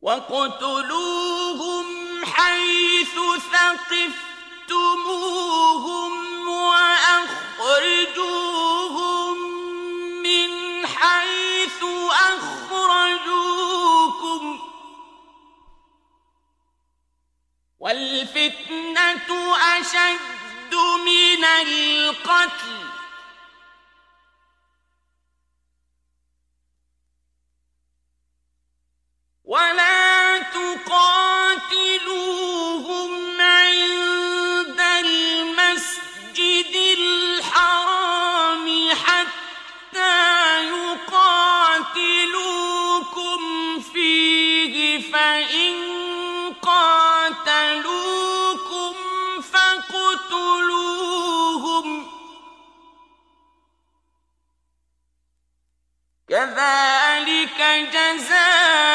وَاقْتُلُوهُمْ حَيْثُ ثَقِفْتُمُوهُمْ وَأَخْرِجُوهُم مِّنْ حَيْثُ أَخْرَجُوكُمْ ۚ وَالْفِتْنَةُ أَشَدُّ مِنَ الْقَتْلِ ۗ وَلَا تُقَاتِلُوهُمْ عِندَ الْمَسْجِدِ الْحَرَامِ حَتَّىٰ يُقَاتِلُوكُمْ فِيهِ ۖ فَإِن قَاتَلُوكُمْ فَاقْتُلُوهُمْ ۗ كَذَٰلِكَ جَزَاءُ